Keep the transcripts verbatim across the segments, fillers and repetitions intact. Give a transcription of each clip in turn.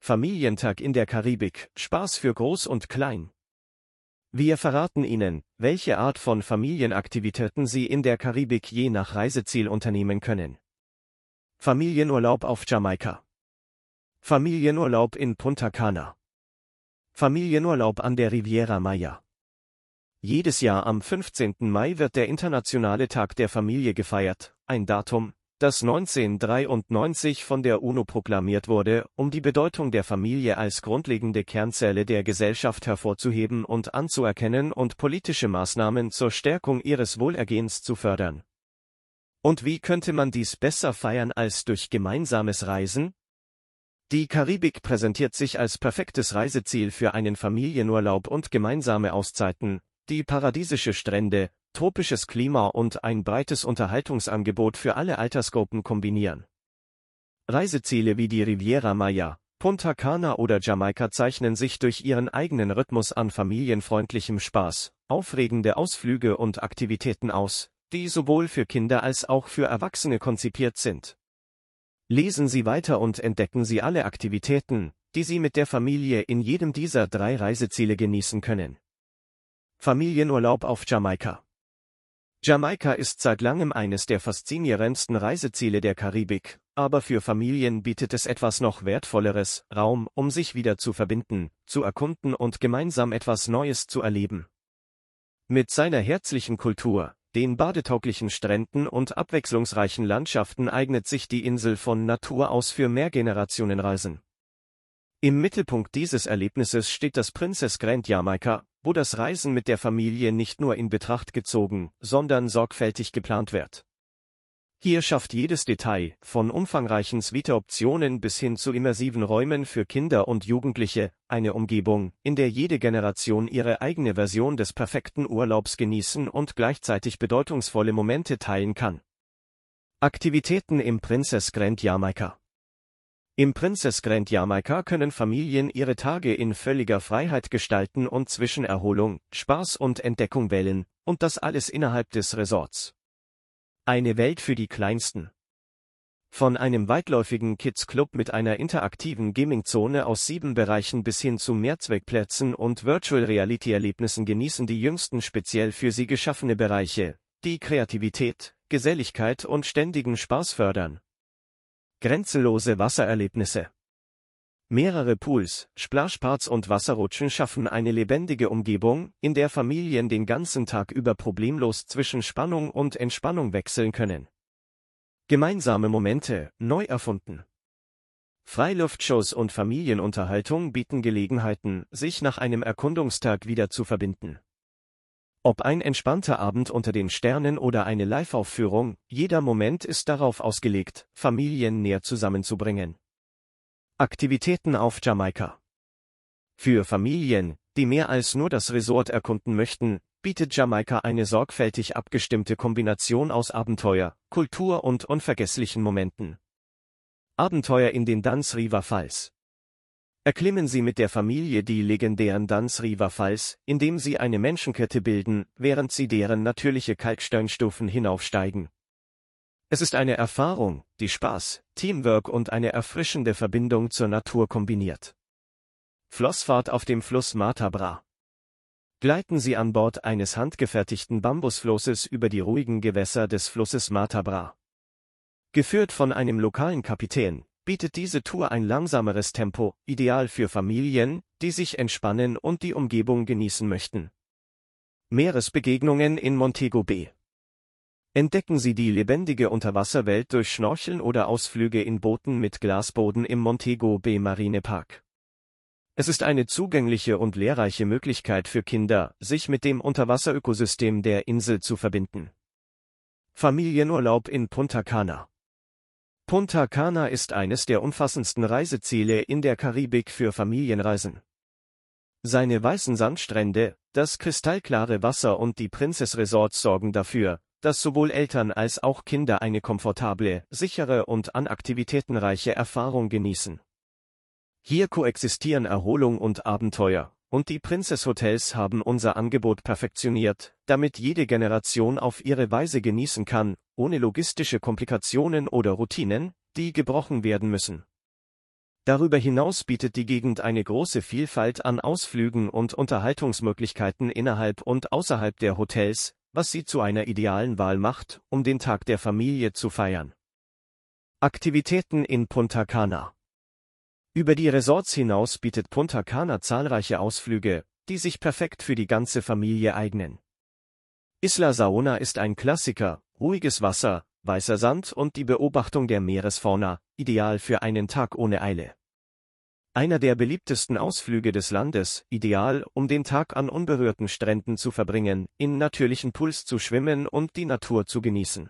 Familientag in der Karibik, Spaß für Groß und Klein. Wir verraten Ihnen, welche Art von Familienaktivitäten Sie in der Karibik je nach Reiseziel unternehmen können. Familienurlaub auf Jamaika. Familienurlaub in Punta Cana. Familienurlaub an der Riviera Maya. Jedes Jahr am fünfzehnten Mai wird der Internationale Tag der Familie gefeiert, ein Datum, das neunzehnhundertdreiundneunzig von der UNO proklamiert wurde, um die Bedeutung der Familie als grundlegende Kernzelle der Gesellschaft hervorzuheben und anzuerkennen und politische Maßnahmen zur Stärkung ihres Wohlergehens zu fördern. Und wie könnte man dies besser feiern als durch gemeinsames Reisen? Die Karibik präsentiert sich als perfektes Reiseziel für einen Familienurlaub und gemeinsame Auszeiten, die paradiesische Strände, tropisches Klima und ein breites Unterhaltungsangebot für alle Altersgruppen kombinieren. Reiseziele wie die Riviera Maya, Punta Cana oder Jamaika zeichnen sich durch ihren eigenen Rhythmus an familienfreundlichem Spaß, aufregende Ausflüge und Aktivitäten aus, die sowohl für Kinder als auch für Erwachsene konzipiert sind. Lesen Sie weiter und entdecken Sie alle Aktivitäten, die Sie mit der Familie in jedem dieser drei Reiseziele genießen können. Familienurlaub auf Jamaika. Jamaika ist seit langem eines der faszinierendsten Reiseziele der Karibik, aber für Familien bietet es etwas noch Wertvolleres, Raum, um sich wieder zu verbinden, zu erkunden und gemeinsam etwas Neues zu erleben. Mit seiner herzlichen Kultur, den badetauglichen Stränden und abwechslungsreichen Landschaften eignet sich die Insel von Natur aus für Mehrgenerationenreisen. Im Mittelpunkt dieses Erlebnisses steht das Princess Grand Jamaica, wo das Reisen mit der Familie nicht nur in Betracht gezogen, sondern sorgfältig geplant wird. Hier schafft jedes Detail, von umfangreichen Suite-Optionen bis hin zu immersiven Räumen für Kinder und Jugendliche, eine Umgebung, in der jede Generation ihre eigene Version des perfekten Urlaubs genießen und gleichzeitig bedeutungsvolle Momente teilen kann. Aktivitäten im Princess Grand Jamaica. Im Princess Grand Jamaica können Familien ihre Tage in völliger Freiheit gestalten und zwischen Erholung, Spaß und Entdeckung wählen, und das alles innerhalb des Resorts. Eine Welt für die Kleinsten. Von einem weitläufigen Kids-Club mit einer interaktiven Gaming-Zone aus sieben Bereichen bis hin zu Mehrzweckplätzen und Virtual-Reality-Erlebnissen genießen die Jüngsten speziell für sie geschaffene Bereiche, die Kreativität, Geselligkeit und ständigen Spaß fördern. Grenzenlose Wassererlebnisse. Mehrere Pools, Splashparks und Wasserrutschen schaffen eine lebendige Umgebung, in der Familien den ganzen Tag über problemlos zwischen Spannung und Entspannung wechseln können. Gemeinsame Momente, neu erfunden. Freiluftshows und Familienunterhaltung bieten Gelegenheiten, sich nach einem Erkundungstag wieder zu verbinden. Ob ein entspannter Abend unter den Sternen oder eine Live-Aufführung, jeder Moment ist darauf ausgelegt, Familien näher zusammenzubringen. Aktivitäten auf Jamaika. Für Familien, die mehr als nur das Resort erkunden möchten, bietet Jamaika eine sorgfältig abgestimmte Kombination aus Abenteuer, Kultur und unvergesslichen Momenten. Abenteuer in den Dunn's River Falls. Erklimmen Sie mit der Familie die legendären Dunn's River Falls, indem Sie eine Menschenkette bilden, während Sie deren natürliche Kalksteinstufen hinaufsteigen. Es ist eine Erfahrung, die Spaß, Teamwork und eine erfrischende Verbindung zur Natur kombiniert. Flossfahrt auf dem Fluss Matabra. Gleiten Sie an Bord eines handgefertigten Bambusflosses über die ruhigen Gewässer des Flusses Matabra. Geführt von einem lokalen Kapitän, bietet diese Tour ein langsameres Tempo, ideal für Familien, die sich entspannen und die Umgebung genießen möchten. Meeresbegegnungen in Montego Bay. Entdecken Sie die lebendige Unterwasserwelt durch Schnorcheln oder Ausflüge in Booten mit Glasboden im Montego Bay Marine Park. Es ist eine zugängliche und lehrreiche Möglichkeit für Kinder, sich mit dem Unterwasserökosystem der Insel zu verbinden. Familienurlaub in Punta Cana. Punta Cana ist eines der umfassendsten Reiseziele in der Karibik für Familienreisen. Seine weißen Sandstrände, das kristallklare Wasser und die Princess Resorts sorgen dafür, dass sowohl Eltern als auch Kinder eine komfortable, sichere und an Aktivitäten reiche Erfahrung genießen. Hier koexistieren Erholung und Abenteuer, und die Princess Hotels haben unser Angebot perfektioniert, damit jede Generation auf ihre Weise genießen kann, ohne logistische Komplikationen oder Routinen, die gebrochen werden müssen. Darüber hinaus bietet die Gegend eine große Vielfalt an Ausflügen und Unterhaltungsmöglichkeiten innerhalb und außerhalb der Hotels, was sie zu einer idealen Wahl macht, um den Tag der Familie zu feiern. Aktivitäten in Punta Cana. Über die Resorts hinaus bietet Punta Cana zahlreiche Ausflüge, die sich perfekt für die ganze Familie eignen. Isla Saona ist ein Klassiker, ruhiges Wasser, weißer Sand und die Beobachtung der Meeresfauna, ideal für einen Tag ohne Eile. Einer der beliebtesten Ausflüge des Landes, ideal, um den Tag an unberührten Stränden zu verbringen, in natürlichen Pools zu schwimmen und die Natur zu genießen.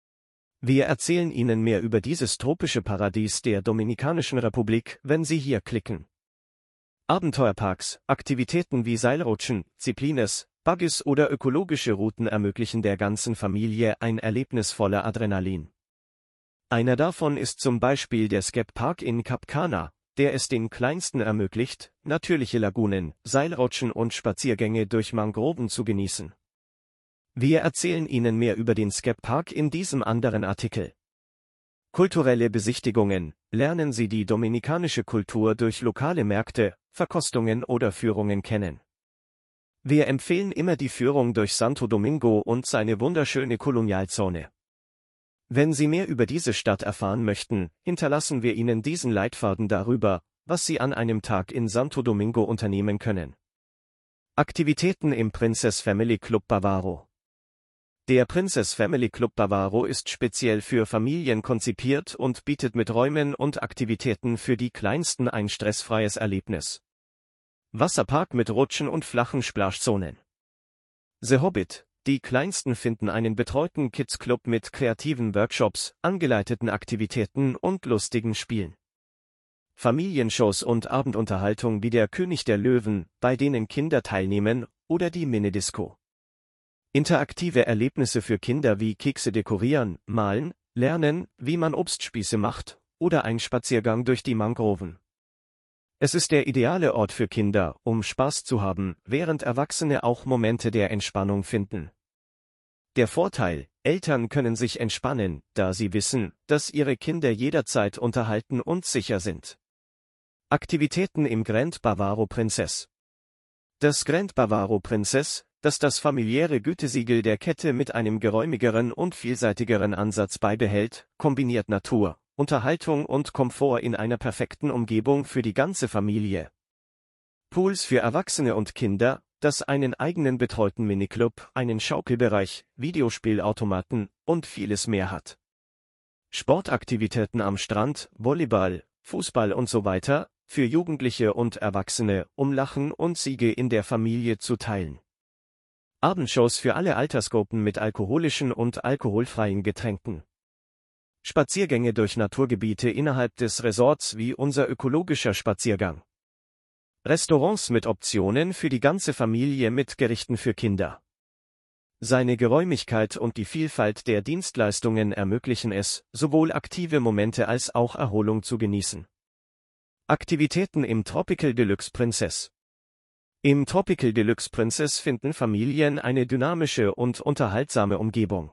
Wir erzählen Ihnen mehr über dieses tropische Paradies der Dominikanischen Republik, wenn Sie hier klicken. Abenteuerparks, Aktivitäten wie Seilrutschen, Ziplines, Buggies oder ökologische Routen ermöglichen der ganzen Familie ein Erlebnis voller Adrenalin. Einer davon ist zum Beispiel der Skep Park in Cap Cana, der es den Kleinsten ermöglicht, natürliche Lagunen, Seilrutschen und Spaziergänge durch Mangroven zu genießen. Wir erzählen Ihnen mehr über den Skep Park in diesem anderen Artikel. Kulturelle Besichtigungen: Lernen Sie die dominikanische Kultur durch lokale Märkte, Verkostungen oder Führungen kennen. Wir empfehlen immer die Führung durch Santo Domingo und seine wunderschöne Kolonialzone. Wenn Sie mehr über diese Stadt erfahren möchten, hinterlassen wir Ihnen diesen Leitfaden darüber, was Sie an einem Tag in Santo Domingo unternehmen können. Aktivitäten im Princess Family Club Bavaro. Der Princess Family Club Bavaro ist speziell für Familien konzipiert und bietet mit Räumen und Aktivitäten für die Kleinsten ein stressfreies Erlebnis. Wasserpark mit Rutschen und flachen Splashzonen. The Hobbit: Die Kleinsten finden einen betreuten Kids-Club mit kreativen Workshops, angeleiteten Aktivitäten und lustigen Spielen. Familienshows und Abendunterhaltung wie der König der Löwen, bei denen Kinder teilnehmen, oder die Minidisco. Interaktive Erlebnisse für Kinder wie Kekse dekorieren, malen, lernen, wie man Obstspieße macht, oder ein Spaziergang durch die Mangroven. Es ist der ideale Ort für Kinder, um Spaß zu haben, während Erwachsene auch Momente der Entspannung finden. Der Vorteil: Eltern können sich entspannen, da sie wissen, dass ihre Kinder jederzeit unterhalten und sicher sind. Aktivitäten im Grand Bavaro Princess. Das Grand Bavaro Princess, das das familiäre Gütesiegel der Kette mit einem geräumigeren und vielseitigeren Ansatz beibehält, kombiniert Natur, Unterhaltung und Komfort in einer perfekten Umgebung für die ganze Familie. Pools für Erwachsene und Kinder, das einen eigenen betreuten Miniclub, einen Schaukelbereich, Videospielautomaten und vieles mehr hat. Sportaktivitäten am Strand, Volleyball, Fußball und so weiter, für Jugendliche und Erwachsene, um Lachen und Siege in der Familie zu teilen. Abendshows für alle Altersgruppen mit alkoholischen und alkoholfreien Getränken. Spaziergänge durch Naturgebiete innerhalb des Resorts wie unser ökologischer Spaziergang. Restaurants mit Optionen für die ganze Familie mit Gerichten für Kinder. Seine Geräumigkeit und die Vielfalt der Dienstleistungen ermöglichen es, sowohl aktive Momente als auch Erholung zu genießen. Aktivitäten im Tropical Deluxe Princess. Im Tropical Deluxe Princess finden Familien eine dynamische und unterhaltsame Umgebung.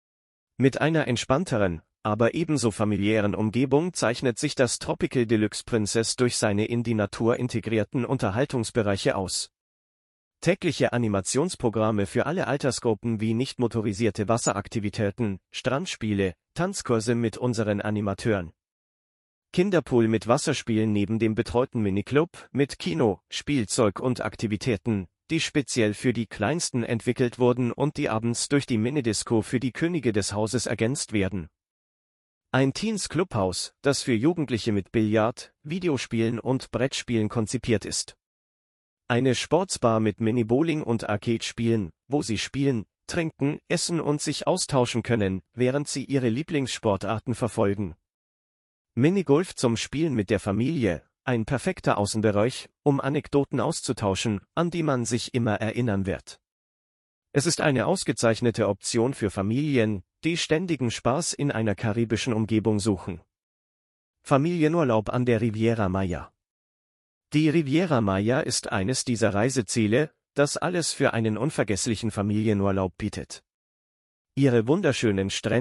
Mit einer entspannteren, aber ebenso familiären Umgebung zeichnet sich das Tropical Deluxe Princess durch seine in die Natur integrierten Unterhaltungsbereiche aus. Tägliche Animationsprogramme für alle Altersgruppen wie nicht motorisierte Wasseraktivitäten, Strandspiele, Tanzkurse mit unseren Animateuren. Kinderpool mit Wasserspielen neben dem betreuten Miniclub, mit Kino, Spielzeug und Aktivitäten, die speziell für die Kleinsten entwickelt wurden und die abends durch die Minidisco für die Könige des Hauses ergänzt werden. Ein Teens Clubhaus, das für Jugendliche mit Billard, Videospielen und Brettspielen konzipiert ist. Eine Sportsbar mit Mini-Bowling und Arcade-Spielen, wo sie spielen, trinken, essen und sich austauschen können, während sie ihre Lieblingssportarten verfolgen. Minigolf zum Spielen mit der Familie, ein perfekter Außenbereich, um Anekdoten auszutauschen, an die man sich immer erinnern wird. Es ist eine ausgezeichnete Option für Familien, die ständigen Spaß in einer karibischen Umgebung suchen. Familienurlaub an der Riviera Maya. Die Riviera Maya ist eines dieser Reiseziele, das alles für einen unvergesslichen Familienurlaub bietet. Ihre wunderschönen Strände,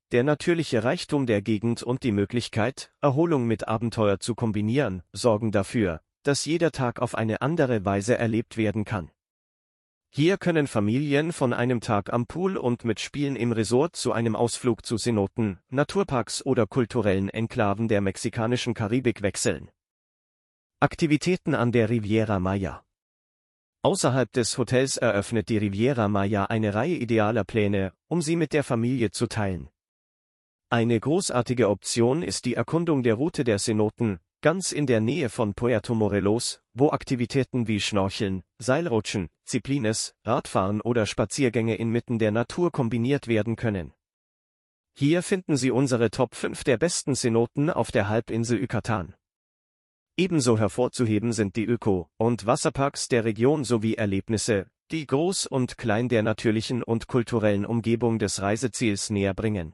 Der natürliche Reichtum der Gegend und die Möglichkeit, Erholung mit Abenteuer zu kombinieren, sorgen dafür, dass jeder Tag auf eine andere Weise erlebt werden kann. Hier können Familien von einem Tag am Pool und mit Spielen im Resort zu einem Ausflug zu Cenoten, Naturparks oder kulturellen Enklaven der mexikanischen Karibik wechseln. Aktivitäten an der Riviera Maya. Außerhalb des Hotels eröffnet die Riviera Maya eine Reihe idealer Pläne, um sie mit der Familie zu teilen. Eine großartige Option ist die Erkundung der Route der Cenoten, ganz in der Nähe von Puerto Morelos, wo Aktivitäten wie Schnorcheln, Seilrutschen, Ziplines, Radfahren oder Spaziergänge inmitten der Natur kombiniert werden können. Hier finden Sie unsere Top fünf der besten Cenoten auf der Halbinsel Yucatan. Ebenso hervorzuheben sind die Öko- und Wasserparks der Region sowie Erlebnisse, die Groß und Klein der natürlichen und kulturellen Umgebung des Reiseziels näher bringen.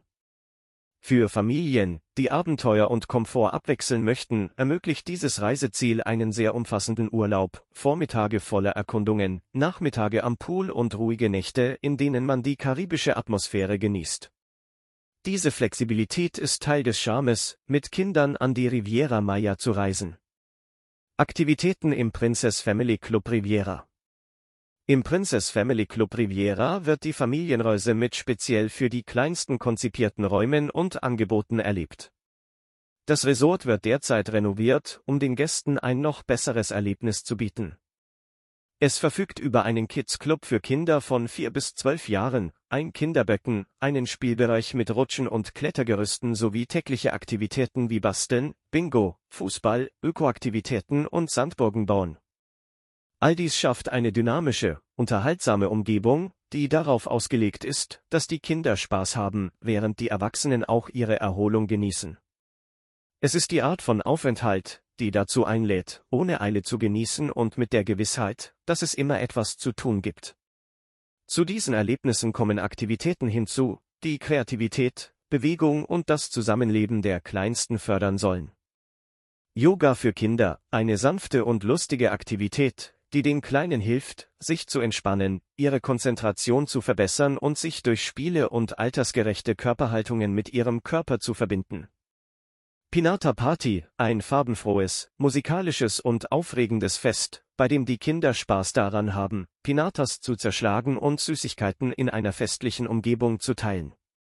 Für Familien, die Abenteuer und Komfort abwechseln möchten, ermöglicht dieses Reiseziel einen sehr umfassenden Urlaub, Vormittage voller Erkundungen, Nachmittage am Pool und ruhige Nächte, in denen man die karibische Atmosphäre genießt. Diese Flexibilität ist Teil des Charmes, mit Kindern an die Riviera Maya zu reisen. Aktivitäten im Princess Family Club Riviera. Im Princess Family Club Riviera wird die Familienreise mit speziell für die Kleinsten konzipierten Räumen und Angeboten erlebt. Das Resort wird derzeit renoviert, um den Gästen ein noch besseres Erlebnis zu bieten. Es verfügt über einen Kids-Club für Kinder von vier bis zwölf Jahren, ein Kinderbecken, einen Spielbereich mit Rutschen und Klettergerüsten sowie tägliche Aktivitäten wie Basteln, Bingo, Fußball, Ökoaktivitäten und Sandburgen bauen. All dies schafft eine dynamische, unterhaltsame Umgebung, die darauf ausgelegt ist, dass die Kinder Spaß haben, während die Erwachsenen auch ihre Erholung genießen. Es ist die Art von Aufenthalt, die dazu einlädt, ohne Eile zu genießen und mit der Gewissheit, dass es immer etwas zu tun gibt. Zu diesen Erlebnissen kommen Aktivitäten hinzu, die Kreativität, Bewegung und das Zusammenleben der Kleinsten fördern sollen. Yoga für Kinder, eine sanfte und lustige Aktivität, die den Kleinen hilft, sich zu entspannen, ihre Konzentration zu verbessern und sich durch Spiele und altersgerechte Körperhaltungen mit ihrem Körper zu verbinden. Pinata Party, ein farbenfrohes, musikalisches und aufregendes Fest, bei dem die Kinder Spaß daran haben, Pinatas zu zerschlagen und Süßigkeiten in einer festlichen Umgebung zu teilen.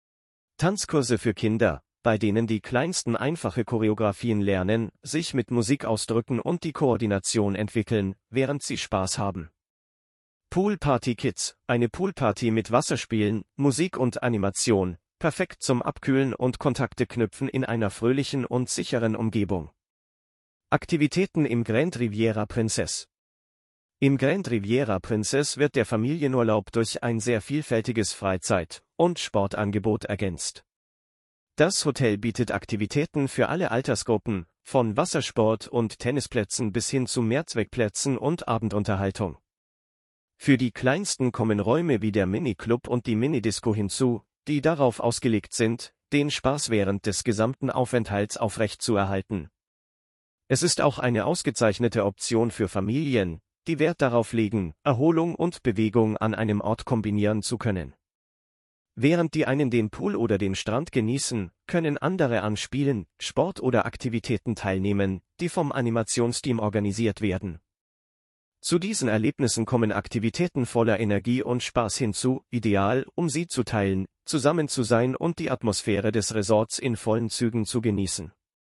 Tanzkurse für Kinder, bei denen die Kleinsten einfache Choreografien lernen, sich mit Musik ausdrücken und die Koordination entwickeln, während sie Spaß haben. Pool Party Kids, eine Poolparty mit Wasserspielen, Musik und Animation, perfekt zum Abkühlen und Kontakte knüpfen in einer fröhlichen und sicheren Umgebung. Aktivitäten im Grand Riviera Princess. Im Grand Riviera Princess wird der Familienurlaub durch ein sehr vielfältiges Freizeit- und Sportangebot ergänzt. Das Hotel bietet Aktivitäten für alle Altersgruppen, von Wassersport und Tennisplätzen bis hin zu Mehrzweckplätzen und Abendunterhaltung. Für die Kleinsten kommen Räume wie der Mini-Club und die Minidisco hinzu, die darauf ausgelegt sind, den Spaß während des gesamten Aufenthalts aufrechtzuerhalten. Es ist auch eine ausgezeichnete Option für Familien, die Wert darauf legen, Erholung und Bewegung an einem Ort kombinieren zu können. Während die einen den Pool oder den Strand genießen, können andere an Spielen, Sport oder Aktivitäten teilnehmen, die vom Animationsteam organisiert werden. Zu diesen Erlebnissen kommen Aktivitäten voller Energie und Spaß hinzu, ideal, um sie zu teilen, zusammen zu sein und die Atmosphäre des Resorts in vollen Zügen zu genießen.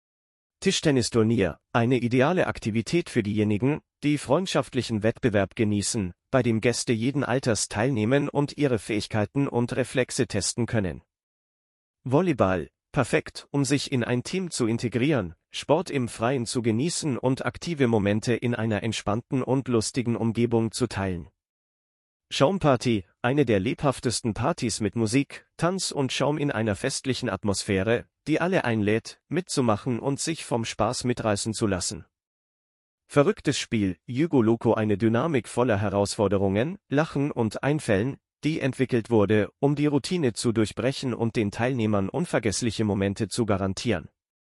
Tischtennisturnier, eine ideale Aktivität für diejenigen, die freundschaftlichen Wettbewerb genießen, bei dem Gäste jeden Alters teilnehmen und ihre Fähigkeiten und Reflexe testen können. Volleyball, perfekt, um sich in ein Team zu integrieren, Sport im Freien zu genießen und aktive Momente in einer entspannten und lustigen Umgebung zu teilen. Schaumparty, eine der lebhaftesten Partys mit Musik, Tanz und Schaum in einer festlichen Atmosphäre, die alle einlädt, mitzumachen und sich vom Spaß mitreißen zu lassen. Verrücktes Spiel, Yugo Loco, eine Dynamik voller Herausforderungen, Lachen und Einfällen, die entwickelt wurde, um die Routine zu durchbrechen und den Teilnehmern unvergessliche Momente zu garantieren.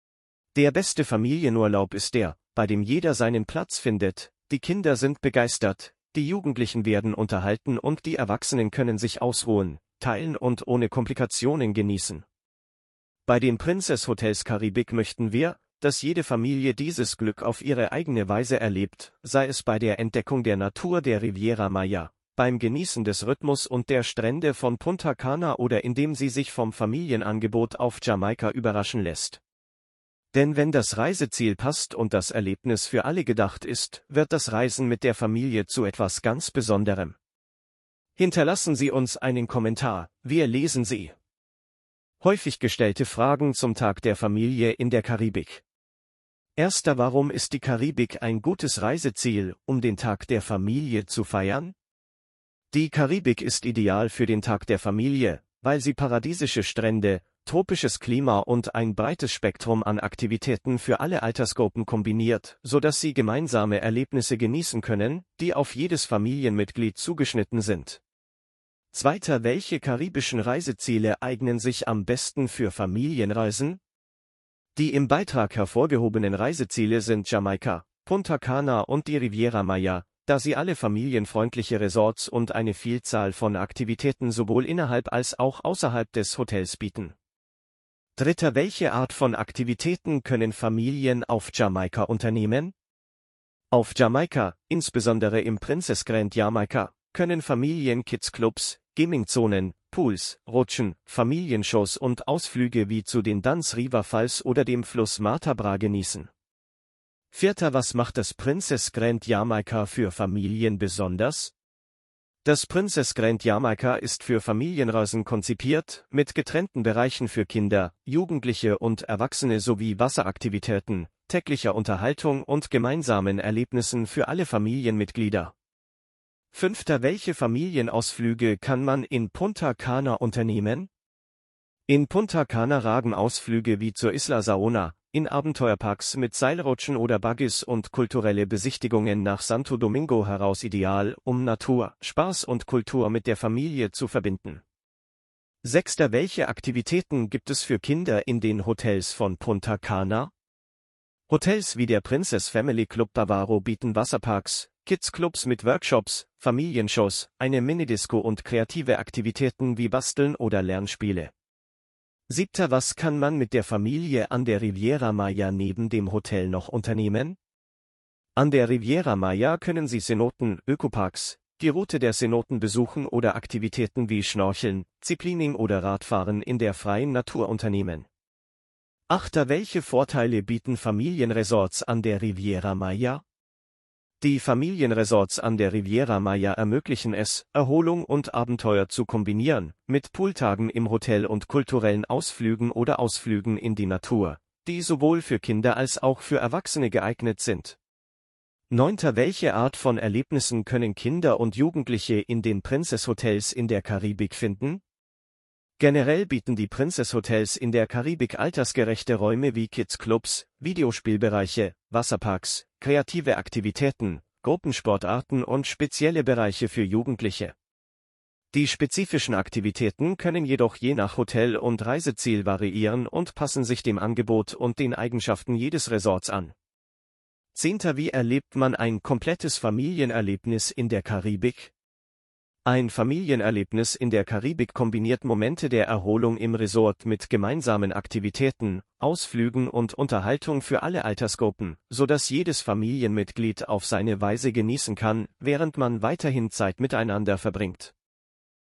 Der beste Familienurlaub ist der, bei dem jeder seinen Platz findet, die Kinder sind begeistert, die Jugendlichen werden unterhalten und die Erwachsenen können sich ausruhen, teilen und ohne Komplikationen genießen. Bei den Princess Hotels Karibik möchten wir, dass jede Familie dieses Glück auf ihre eigene Weise erlebt, sei es bei der Entdeckung der Natur der Riviera Maya, beim Genießen des Rhythmus und der Strände von Punta Cana oder indem sie sich vom Familienangebot auf Jamaika überraschen lässt. Denn wenn das Reiseziel passt und das Erlebnis für alle gedacht ist, wird das Reisen mit der Familie zu etwas ganz Besonderem. Hinterlassen Sie uns einen Kommentar, wir lesen sie. Häufig gestellte Fragen zum Tag der Familie in der Karibik. Erster: Warum ist die Karibik ein gutes Reiseziel, um den Tag der Familie zu feiern? Die Karibik ist ideal für den Tag der Familie, weil sie paradiesische Strände, tropisches Klima und ein breites Spektrum an Aktivitäten für alle Altersgruppen kombiniert, sodass Sie gemeinsame Erlebnisse genießen können, die auf jedes Familienmitglied zugeschnitten sind. Zweiter: Welche karibischen Reiseziele eignen sich am besten für Familienreisen? Die im Beitrag hervorgehobenen Reiseziele sind Jamaika, Punta Cana und die Riviera Maya, da sie alle familienfreundliche Resorts und eine Vielzahl von Aktivitäten sowohl innerhalb als auch außerhalb des Hotels bieten. Dritter: Welche Art von Aktivitäten können Familien auf Jamaika unternehmen? Auf Jamaika, insbesondere im Princess Grand Jamaica, können Familien Kids-Clubs, Gaming-Zonen, Pools, Rutschen, Familienshows und Ausflüge wie zu den Duns River Falls oder dem Fluss Matabra genießen. Vierter: Was macht das Princess Grand Jamaica für Familien besonders? Das Princess Grand Jamaica ist für Familienreisen konzipiert, mit getrennten Bereichen für Kinder, Jugendliche und Erwachsene sowie Wasseraktivitäten, täglicher Unterhaltung und gemeinsamen Erlebnissen für alle Familienmitglieder. Fünfter: Welche Familienausflüge kann man in Punta Cana unternehmen? In Punta Cana ragen Ausflüge wie zur Isla Saona, in Abenteuerparks mit Seilrutschen oder Buggies und kulturelle Besichtigungen nach Santo Domingo heraus ideal, um Natur, Spaß und Kultur mit der Familie zu verbinden. Sechster: Welche Aktivitäten gibt es für Kinder in den Hotels von Punta Cana? Hotels wie der Princess Family Club Bavaro bieten Wasserparks, Kids-Clubs mit Workshops, Familienshows, eine Minidisco und kreative Aktivitäten wie Basteln oder Lernspiele. Siebter: Was kann man mit der Familie an der Riviera Maya neben dem Hotel noch unternehmen? An der Riviera Maya können Sie Cenoten, Ökoparks, die Route der Cenoten besuchen oder Aktivitäten wie Schnorcheln, Ziplining oder Radfahren in der freien Natur unternehmen. Achter: Welche Vorteile bieten Familienresorts an der Riviera Maya? Die Familienresorts an der Riviera Maya ermöglichen es, Erholung und Abenteuer zu kombinieren, mit Pooltagen im Hotel und kulturellen Ausflügen oder Ausflügen in die Natur, die sowohl für Kinder als auch für Erwachsene geeignet sind. Neunter: Welche Art von Erlebnissen können Kinder und Jugendliche in den Princess Hotels in der Karibik finden? Generell bieten die Princess Hotels in der Karibik altersgerechte Räume wie Kids-Clubs, Videospielbereiche, Wasserparks, kreative Aktivitäten, Gruppensportarten und spezielle Bereiche für Jugendliche. Die spezifischen Aktivitäten können jedoch je nach Hotel und Reiseziel variieren und passen sich dem Angebot und den Eigenschaften jedes Resorts an. Zehnter: Wie erlebt man ein komplettes Familienerlebnis in der Karibik? Ein Familienerlebnis in der Karibik kombiniert Momente der Erholung im Resort mit gemeinsamen Aktivitäten, Ausflügen und Unterhaltung für alle Altersgruppen, sodass jedes Familienmitglied auf seine Weise genießen kann, während man weiterhin Zeit miteinander verbringt.